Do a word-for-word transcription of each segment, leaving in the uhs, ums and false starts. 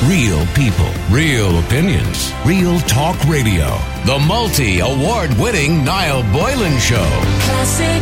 Real people, real opinions, Real Talk Radio. The multi-award-winning Niall Boylan Show. Classic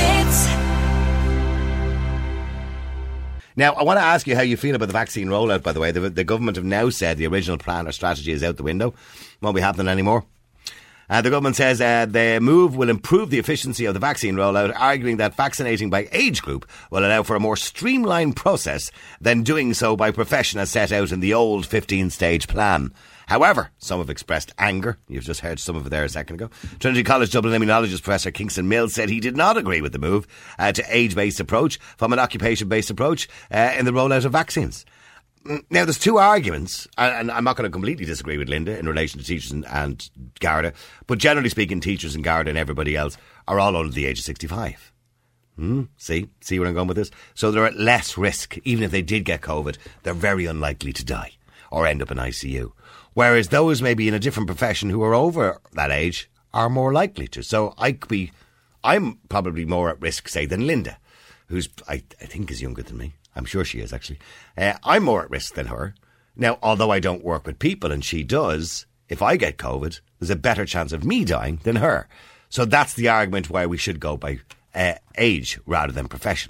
hits. Now, I want to ask you how you feel about the vaccine rollout, by the way. The, the government have now said the original plan or strategy is out the window. Won't be happening anymore. Uh, the government says uh, the move will improve the efficiency of the vaccine rollout, arguing that vaccinating by age group will allow for a more streamlined process than doing so by profession as set out in the old fifteen-stage plan. However, some have expressed anger. You've just heard some of it there a second ago. Trinity College Dublin immunologist Professor Kingston Mills said he did not agree with the move uh, to age-based approach from an occupation-based approach uh, in the rollout of vaccines. Now, there's two arguments, and I'm not going to completely disagree with Linda in relation to teachers and, and Garda, but generally speaking, teachers and Garda and everybody else are all under the age of sixty-five. Hmm? See? See where I'm going with this? So they're at less risk. Even if they did get COVID, they're very unlikely to die or end up in I C U. Whereas those maybe in a different profession who are over that age are more likely to. So I could be, I'm probably more at risk, say, than Linda, who's, I, I think is younger than me. I'm sure she is, actually. Uh, I'm more at risk than her. Now, although I don't work with people and she does, if I get COVID, there's a better chance of me dying than her. So that's the argument why we should go by uh, age rather than profession.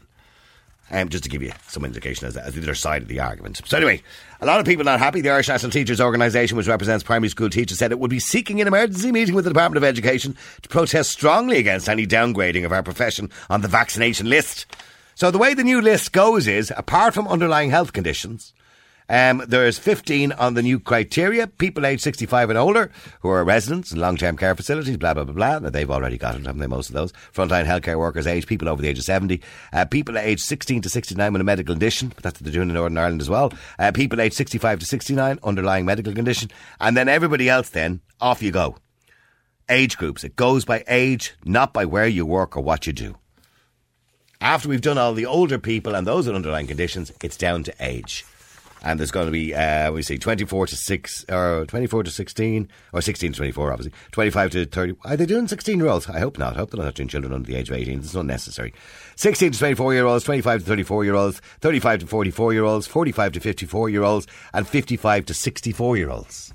Um, just to give you some indication as, as the other side of the argument. So anyway, a lot of people not happy. The Irish National Teachers Organisation, which represents primary school teachers, said it would be seeking an emergency meeting with the Department of Education to protest strongly against any downgrading of our profession on the vaccination list. So the way the new list goes is, apart from underlying health conditions, um, there's fifteen on the new criteria. People aged sixty-five and older who are residents in long-term care facilities, blah, blah, blah, blah. Now, they've already got it, haven't they, most of those? Frontline healthcare workers age, people over the age of seventy. Uh, people aged sixteen to sixty-nine with a medical condition, but that's what they're doing in Northern Ireland as well. Uh, people aged sixty-five to sixty-nine, underlying medical condition. And then everybody else then, off you go. Age groups. It goes by age, not by where you work or what you do. After we've done all the older people and those with underlying conditions, it's down to age. And there's going to be, uh, we see, twenty-four to six, or twenty-four to sixteen, or sixteen to twenty-four, obviously. twenty-five to thirty. Are they doing sixteen-year-olds? I hope not. I hope they're not doing children under the age of eighteen. It's not necessary. sixteen to twenty-four-year-olds, twenty-five to thirty-four-year-olds, thirty-five to forty-four-year-olds, forty-five to fifty-four-year-olds, and fifty-five to sixty-four-year-olds.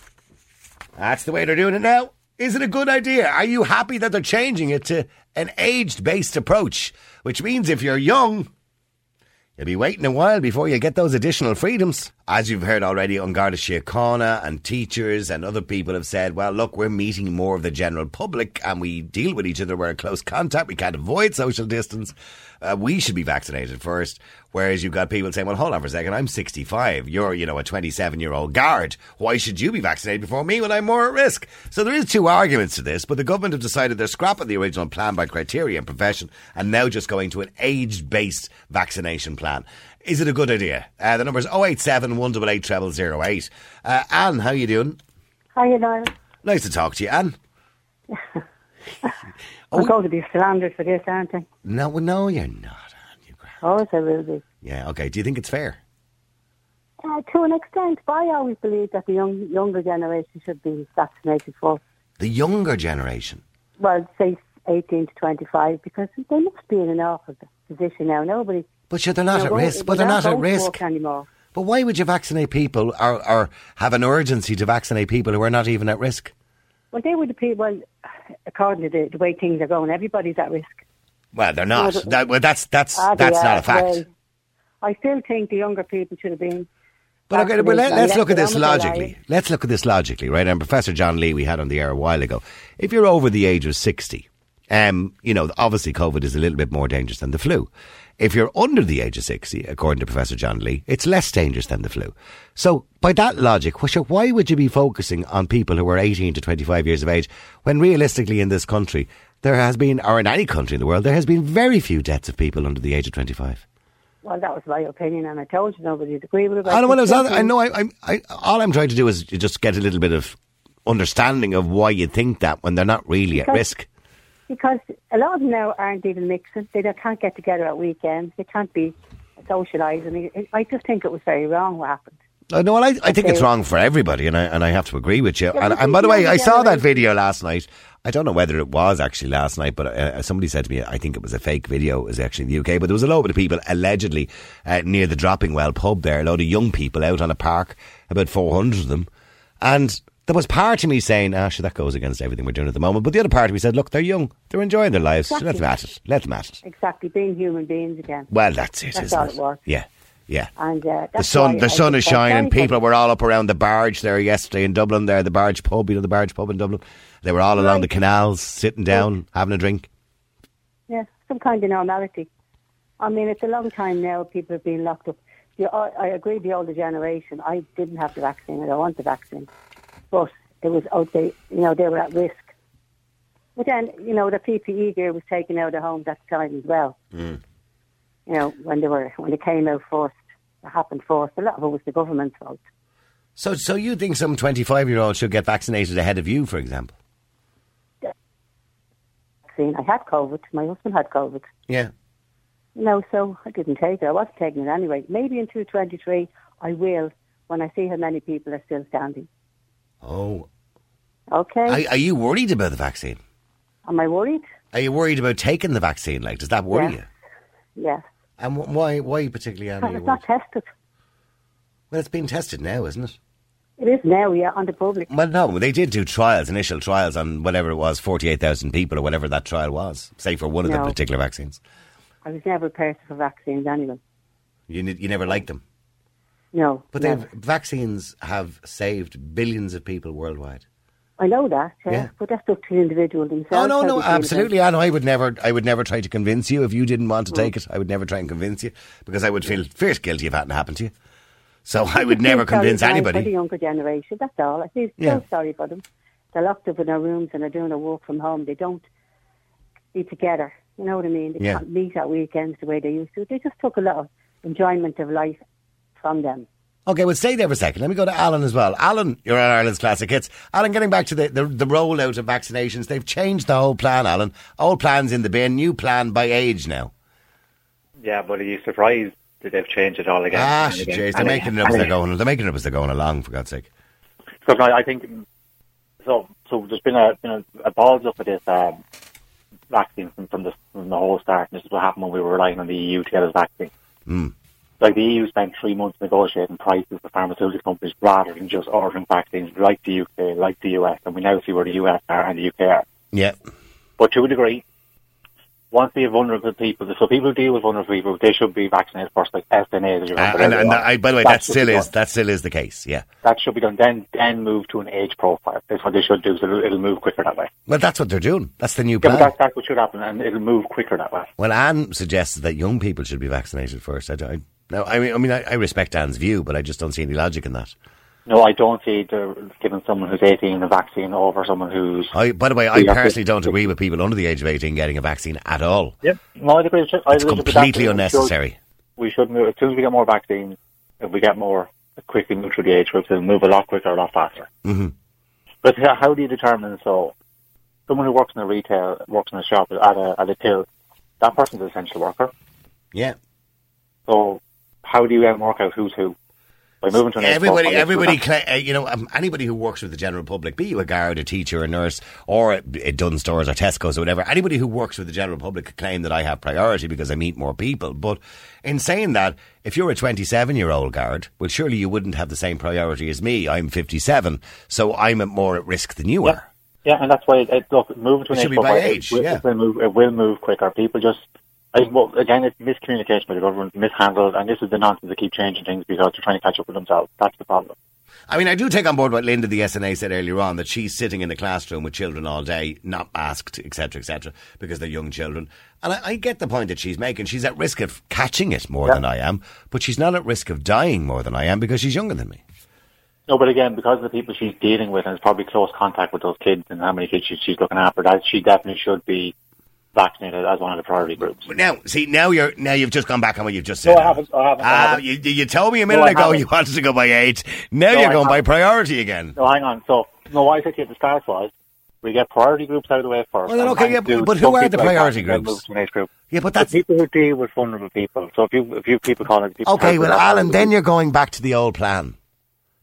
That's the way they're doing it now. Is it a good idea? Are you happy that they're changing it to an age-based approach? Which means if you're young, you'll be waiting a while before you get those additional freedoms. As you've heard already, An Garda Síochána and teachers and other people have said, well, look, we're meeting more of the general public and we deal with each other. We're in close contact. We can't avoid social distance. Uh, we should be vaccinated first. Whereas you've got people saying, well, hold on for a second. I'm sixty-five. You're, you know, a twenty-seven-year-old guard. Why should you be vaccinated before me when I'm more at risk? So there is two arguments to this, but the government have decided they're scrapping the original plan by criteria and profession and now just going to an age-based vaccination plan. Is it a good idea? Uh, the number is oh eight seven, one eight eight, zero zero zero eight. Uh, Anne, how you doing? Hi, Niall. Nice to talk to you, Anne. I'm oh, going to be slandered for this, aren't I? No, no, you're not, Anne. You're grand. Of course I will be. Yeah, okay. Do you think it's fair? Uh, to an extent, but I always believe that the young, younger generation should be vaccinated first. The younger generation? Well, say eighteen to twenty-five, because they must be in an awful position now. Nobody... But sure, they're not you know, at risk. But they're not at risk. Anymore. But why would you vaccinate people or, or have an urgency to vaccinate people who are not even at risk? Well, they would be, well, according to the, the way things are going, everybody's at risk. Well, they're not. No, but, that, well, that's that's ah, that's are, not a fact. Well, I still think the younger people should have been. But okay, well, let, let's look at this logically. logically. Let's look at this logically, right? And Professor John Lee, we had on the air a while ago. If you're over the age of sixty, um, you know, obviously COVID is a little bit more dangerous than the flu. If you're under the age of sixty, according to Professor John Lee, it's less dangerous than the flu. So, by that logic, why would you be focusing on people who are eighteen to twenty-five years of age when realistically in this country, there has been, or in any country in the world, there has been very few deaths of people under the age of twenty-five? Well, that was my opinion, and I told you nobody would agree with it. I know, well, I, was, I know, I, I, I, all I'm trying to do is just get a little bit of understanding of why you think that when they're not really because, at risk. Because a lot of them now aren't even mixing. They can't get together at weekends. They can't be socialising. I just think it was very wrong what happened. Uh, no, well, I, I think it's wrong for everybody, and I and I have to agree with you. Yeah, and, and by the way, I saw that video last night I don't know whether it was actually last night, but uh, somebody said to me, I think it was a fake video. It was actually in the U K, but there was a load of people allegedly uh, near the Dropping Well pub there, a load of young people out on a park, about four hundred of them. And there was part of me saying, ah, sure, that goes against everything we're doing at the moment. But the other part of me said, look, they're young. They're enjoying their lives. Exactly. Let them at it. Let them at it. Exactly, being human beings again. Well, that's it, That's isn't all it? it was. Yeah, yeah. And uh, The that's sun, why the I sun think is that's shining. very People were all up around the barge there yesterday in Dublin. There, the barge pub, you know, the barge pub in Dublin. They were all along Right. the canals, sitting down, having a drink. Yeah, some kind of normality. I mean, it's a long time now. People have been locked up. The, I, I agree. The older generation. I didn't have the vaccine. I don't want the vaccine, but it was out there. You know, they were at risk. But then, you know, the P P E gear was taken out of homes at the time as well. Mm. You know, when they were when they came out first, it happened first. A lot of it was the government's fault. So, so you think some twenty-five-year-old should get vaccinated ahead of you, for example? Vaccine. I had COVID. My husband had COVID. Yeah. No, so I didn't take it. I wasn't taking it anyway. Maybe in two twenty-three I will when I see how many people are still standing. Oh. Okay. Are, are you worried about the vaccine? Am I worried? Are you worried about taking the vaccine? Like, does that worry Yes. you? Yes. And wh- why, why particularly, Anna? Because Are it's you not worried? tested. Well, it's been tested now, isn't it? It is now, yeah, on the public. Well, no, they did do trials, initial trials on whatever it was, forty-eight thousand people or whatever that trial was, say for one of the No. particular vaccines. I was never a person for vaccines anyway. You ne- you never liked them. No. But never. they've vaccines have saved billions of people worldwide. I know that, uh, Yeah. but that's up to the individual themselves. Oh no, how no, they feel about absolutely, it. and I would never, I would never try to convince you if you didn't want to Mm. take it. I would never try and convince you because I would feel fierce guilty if it hadn't happened to you. So I would I never feel sorry convince for- For the anybody. younger generation, that's all. I feel Yeah. so sorry for them. They're locked up in their rooms and they're doing their work from home. They don't be together. You know what I mean? They Yeah. can't meet at weekends the way they used to. They just took a lot of enjoyment of life from them. Okay, well, stay there for a second. Let me go to Alan as well. Alan, you're on Ireland's Classic Hits. Alan, getting back to the, the, the rollout of vaccinations, they've changed the whole plan, Alan. Old plan's in the bin, new plan by age now. Yeah, but are you surprised that they've changed it all again? Ah, and again, jeez, they're and making it again, up as and they're again? going. They're making it up as they're going along, for God's sake. So I I think so. So there's been a, been a, a balls up of this um, vaccine from, from, the, from the whole start. And this is what happened when we were relying on the E U to get us vaccine. Mm. Like the E U spent three months negotiating prices for pharmaceutical companies rather than just ordering vaccines like the U K, like the U S, and we now see where the U S are and the U K are. Yeah. But to a degree, once the vulnerable people, so people who deal with vulnerable people, they should be vaccinated first, like S N A. That you Uh, remember and earlier and on. I, by the way, That that should still be is done. that still is the case. Yeah. That should be done. Then, then move to an age profile. That's what they should do. So it'll, it'll move quicker that way. Well, that's what they're doing. That's the new Yeah, plan. but that's, that's what should happen, and it'll move quicker that way. Well, Anne suggests that young people should be vaccinated first. I, I, no, I mean, I mean, I, I respect Anne's view, but I just don't see any logic in that. No, I don't see the, giving someone who's eighteen a vaccine over someone who's. I, by the way, I We have to- personally don't agree with people under the age of eighteen getting a vaccine at all. Yep. No, I agree. with you. I It's agree with that. completely We should- unnecessary. We should move as soon as we get more vaccines. If we get more, quickly move through the age groups, it'll move a lot quicker, a lot faster. Mm-hmm. But how how do you determine? So, someone who works in a retail, works in a shop at a at a till, that person's an essential worker. Yeah. So, how do you then work out who's who? By moving to an age Everybody, profile, everybody, cla- uh, you know, um, anybody who works with the general public, be you a guard, a teacher, a nurse, or at, at Dunnes Stores or Tesco's or whatever, anybody who works with the general public could claim that I have priority because I meet more people. But in saying that, if you're a twenty-seven-year-old guard, well, surely you wouldn't have the same priority as me. I'm fifty-seven, so I'm at more at risk than you Yeah. are. Yeah, and that's why it, it, look, moving to an It age should be by profile, age, it, will- yeah. it will move. It will move quicker. People just, I, well, again, it's miscommunication by the government, mishandled, and this is the nonsense. They keep changing things because they're trying to catch up with themselves. That's the problem. I mean, I do take on board what Linda, the S N A, said earlier on, that she's sitting in the classroom with children all day, not masked, et cetera, et cetera, because they're young children. And I, I get the point that she's making. She's at risk of catching it more Yeah. than I am, but she's not at risk of dying more than I am because she's younger than me. No, but again, because of the people she's dealing with and has probably close contact with those kids and how many kids she, she's looking after, that she definitely should be vaccinated as one of the priority groups. But now, see, now you're now you've just gone back on what you've just said. No, I haven't. I haven't. I Ah, haven't. you, you told me a minute No, I ago haven't. you wanted to go by eight. Now No, you're I going by haven't. priority again. No, hang on. So, no, what I said to you at the start was, we get priority groups out of the way first. Well, then, and- okay, and yeah, do but who some are the people like priority that, and then groups? move to an age group. Yeah, but The that's people who deal with vulnerable people. So if you if you people call it people okay. who Well, are Alan, vulnerable then people- you're going back to the old plan.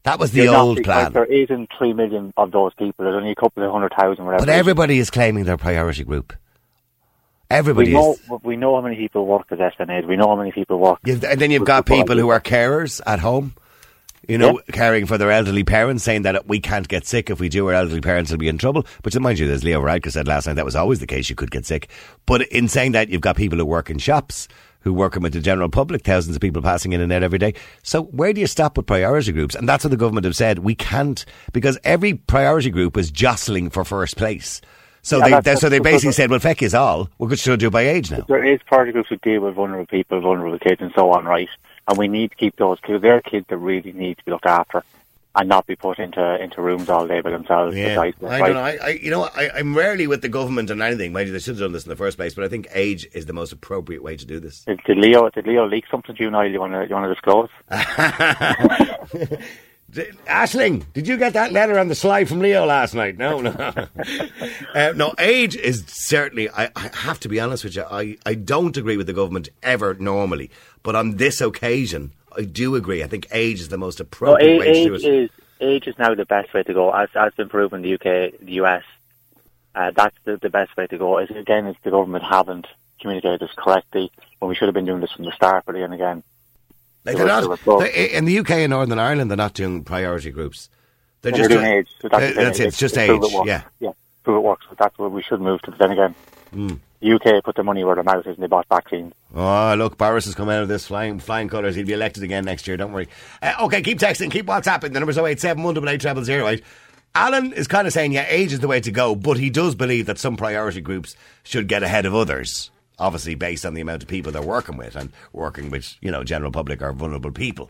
That was the You're old not, plan. Like, there isn't three million of those people. There's only a couple of hundred thousand. Whatever. But everybody is claiming their priority group. Everybody we know, is. We know how many people work as S N As. We know how many people work. You've, and then you've got people who are carers at home, you know, yeah. caring for their elderly parents, saying that we can't get sick. If we do, our elderly parents will be in trouble. But mind you, as Leo Varadkar said last night, that was always the case. You could get sick. But in saying that, you've got people who work in shops, who work with the general public, thousands of people passing in and out every day. So where do you stop with priority groups? And that's what the government have said. We can't, because every priority group is jostling for first place. So yeah, they, they so they basically said, well, feck is all. We're going to do it by age now. There is priority groups who deal with vulnerable people, vulnerable kids and so on, right? And we need to keep those, because they're kids that really need to be looked after and not be put into into rooms all day by themselves. Yeah, right? I don't know. I, I, you know, I, I'm rarely with the government on anything. Mind you, they should have done this in the first place, but I think age is the most appropriate way to do this. Did, did Leo did Leo leak something to you, Niall? You want to you want to disclose? Aisling, did you get that letter on the slide from Leo last night? No, no. uh, no, age is certainly, I, I have to be honest with you, I, I don't agree with the government ever normally, but on this occasion, I do agree. I think age is the most appropriate no, way age to do it. Is, age is now the best way to go, as has been proven in the U K, the U S. Uh, that's the, the best way to go. Is again, is the government haven't communicated this correctly when we should have been doing this from the start, but then again, Like they're not, they're, in the U K and Northern Ireland, they're not doing priority groups. They're no, just they're doing age. So uh, that's that's it. It's just age. It yeah, yeah. Prove it works. But that's what we should move to. But then again, mm. the U K put their money where their mouth is, and they bought vaccines. Oh, look, Boris has come out of this flying flying colours. He'll be elected again next year. Don't worry. Uh, okay, keep texting, keep WhatsApping. The number's oh eight seven one eight eight zero zero eight. Alan is kind of saying, yeah, age is the way to go, but he does believe that some priority groups should get ahead of others. Obviously, based on the amount of people they're working with, and working with, you know, general public or vulnerable people.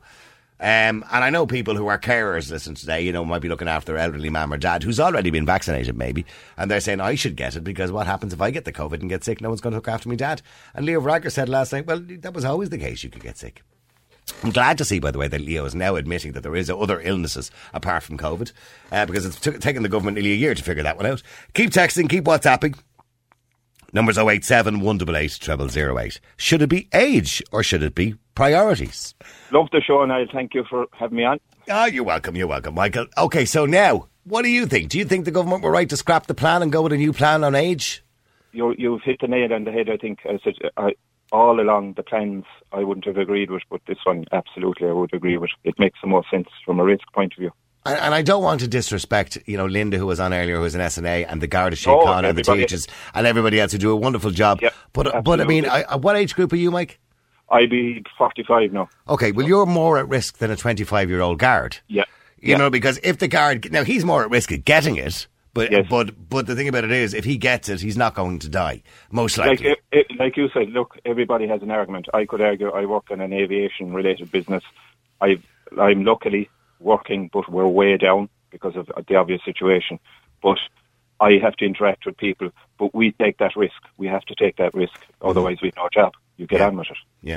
Um, and I know people who are carers listen today, you know, might be looking after their elderly mum or dad who's already been vaccinated maybe, and they're saying, I should get it because what happens if I get the COVID and get sick? No one's going to look after me dad. And Leo Varadkar said last night, well, that was always the case, you could get sick. I'm glad to see, by the way, that Leo is now admitting that there is other illnesses apart from COVID, uh, because it's t- taken the government nearly a year to figure that one out. Keep texting, keep WhatsApping. Number's oh eight seven one eight eight zero zero zero eight. Should it be age or should it be priorities? Love the show, and I thank you for having me on. Oh, you're welcome, you're welcome, Michael. Okay, so now, what do you think? Do you think the government were right to scrap the plan and go with a new plan on age? You, you've hit the nail on the head, I think. I said, I, all along the plans I wouldn't have agreed with, but this one, absolutely, I would agree with. It makes the most sense from a risk point of view. And, and I don't want to disrespect, you know, Linda, who was on earlier, who was an S N A, and the Garda Síochána oh, and the teachers, and everybody else who do a wonderful job. Yep, but, absolutely. but I mean, I, what age group are you, Mike? I'd be forty-five now. Okay, well, you're more at risk than a twenty-five-year-old guard. Yeah. You yeah. know, because if the guard... Now, he's more at risk of getting it, but yes. but but the thing about it is, if he gets it, he's not going to die, most likely. Like, it, it, like you said, look, everybody has an argument. I could argue I work in an aviation-related business. I've, I'm luckily working, but we're way down because of the obvious situation. But I have to interact with people, but we take that risk. We have to take that risk, otherwise we've no job. You get yeah. on with it. Yeah.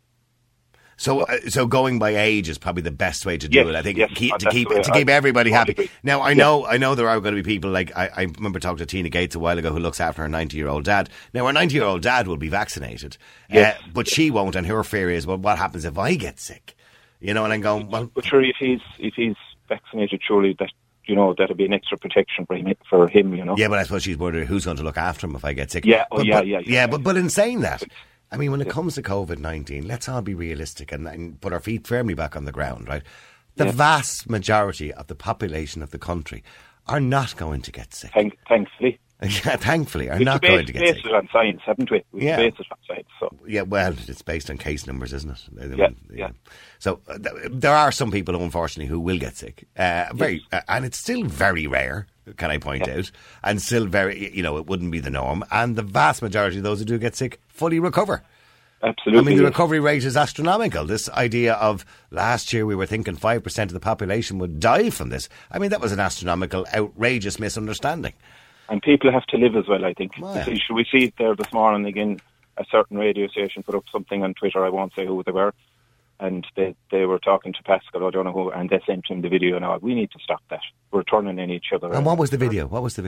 So, uh, so going by age is probably the best way to do yes, it. I think yes, keep, to that's keep the way to keep I, everybody I happy. agree. Now, I yeah. know, I know there are going to be people like I, I remember talking to Tina Gates a while ago, who looks after her ninety-year-old dad. Now, her ninety-year-old dad will be vaccinated, yes. uh, but she won't. And her fear is, well, what happens if I get sick? You know, and I'm going, well, but sure, if he's if he's vaccinated, surely that. You know, that'll be an extra protection for him, for him, you know. Yeah, but I suppose she's wondering who's going to look after him if I get sick. Yeah, oh, but, yeah, but, yeah, yeah, yeah. yeah. But, but in saying that, I mean, when it yeah. comes to COVID nineteen, let's all be realistic and, and put our feet firmly back on the ground, right? The yeah. vast majority of the population of the country are not going to get sick. Thank, thankfully. Yeah, thankfully, are We've not based, going to get based sick. Based it on science, haven't we? We've yeah. based it on science, so. Yeah, well, it's based on case numbers, isn't it? Yeah, yeah. So uh, th- there are some people, unfortunately, who will get sick. Uh, very, yes. uh, and it's still very rare, can I point yeah. out, and still very, you know, it wouldn't be the norm. And the vast majority of those who do get sick fully recover. Absolutely. I mean, the recovery rate is astronomical. This idea of last year we were thinking five percent of the population would die from this. I mean, that was an astronomical, outrageous misunderstanding. And people have to live as well, I think. Oh, yeah. Should we see it there this morning again? A certain radio station put up something on Twitter, I won't say who they were, and they they were talking to Pascal, I don't know who, and they sent him the video and all. We need to stop that. We're turning in each other. And what was the video? What was the video?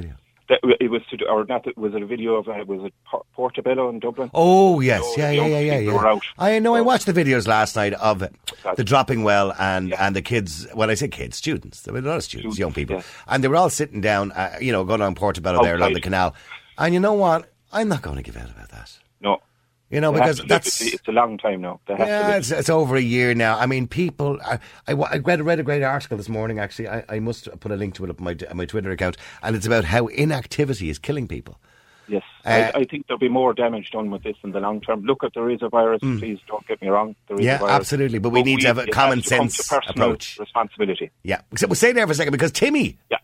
That, it was to do, or not. It was it a video of uh, was it Portobello in Dublin? Oh yes, so yeah, yeah, yeah, yeah, yeah. I know. I watched the videos last night of the dropping well and, yeah. and the kids. Well, I say kids, students. There were a lot of students, students young people, yes. and they were all sitting down. Uh, you know, going on Portobello okay. there along the canal. And you know what? I'm not going to give out about that. No. You know, they because that's... It's a long time now. Yeah, it's, it's over a year now. I mean, people... I, I, I read, read a great article this morning, actually. I, I must put a link to it up on my, my Twitter account. And it's about how inactivity is killing people. Yes. Uh, I, I think there'll be more damage done with this in the long term. Look, at there is a virus. Mm. Please don't get me wrong. There is yeah, a virus. absolutely. But we but need we, to have a common sense approach. Responsibility. Yeah. So we'll stay there for a second because Timmy... Yeah.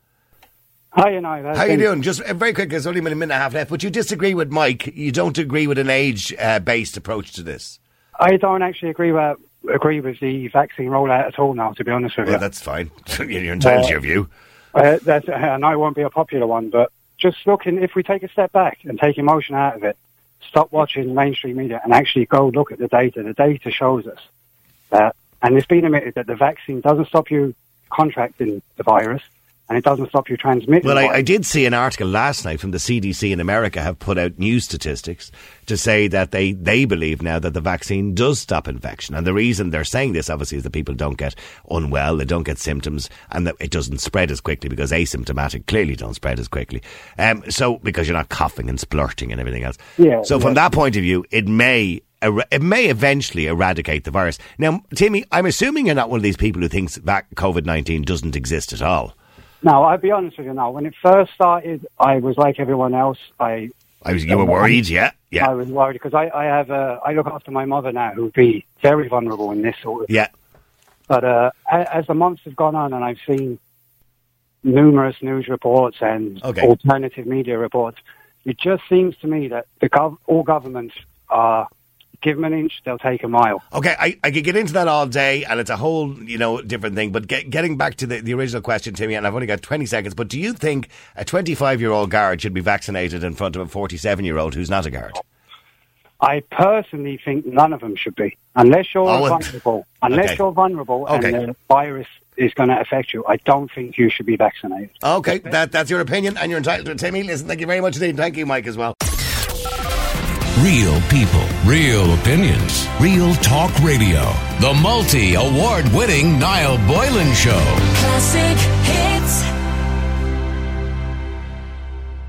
Hi, and I. How are you doing? Just uh, very quick, there's only a minute and a half left, but you disagree with Mike. You don't agree with an age-based uh, approach to this. I don't actually agree with agree with the vaccine rollout at all now, to be honest with well, you. That's fine. You're entitled uh, to your view. Uh, that's, uh, and I won't be a popular one, but just looking, if we take a step back and take emotion out of it, stop watching mainstream media and actually go look at the data. The data shows us that, and it's been admitted that the vaccine doesn't stop you contracting the virus, and it doesn't stop you transmitting. Well, I, I did see an article last night from the C D C in America have put out new statistics to say that they, they believe now that the vaccine does stop infection. And the reason they're saying this, obviously, is that people don't get unwell, they don't get symptoms, and that it doesn't spread as quickly because asymptomatic clearly don't spread as quickly. Um, so, because you're not coughing and splurting and everything else. Yeah, so, yeah. from that point of view, it may... It may eventually eradicate the virus. Now, Timmy, I'm assuming you're not one of these people who thinks that COVID nineteen doesn't exist at all. No, I'll be honest with you now. When it first started, I was like everyone else. I, I was. You were worried, yeah, yeah. I was worried because I, I have. Uh, I look after my mother now, who'd be very vulnerable in this sort of. Yeah. But uh, as the months have gone on, and I've seen numerous news reports and okay. alternative media reports, it just seems to me that the gov- all governments are. Give them an inch, they'll take a mile. Okay, I, I could get into that all day, and it's a whole, you know, different thing. But get, getting back to the, the original question, Timmy, and I've only got twenty seconds, but do you think a twenty-five-year-old guard should be vaccinated in front of a forty-seven-year-old who's not a guard? I personally think none of them should be. Unless you're oh, vulnerable. Unless okay. you're vulnerable okay. and the virus is going to affect you, I don't think you should be vaccinated. Okay, that, that's your opinion, and you're entitled to it, Timmy. Listen, thank you very much indeed. Thank you, Mike, as well. Real people, real opinions, real talk radio. The multi-award winning Niall Boylan Show. Classic hit.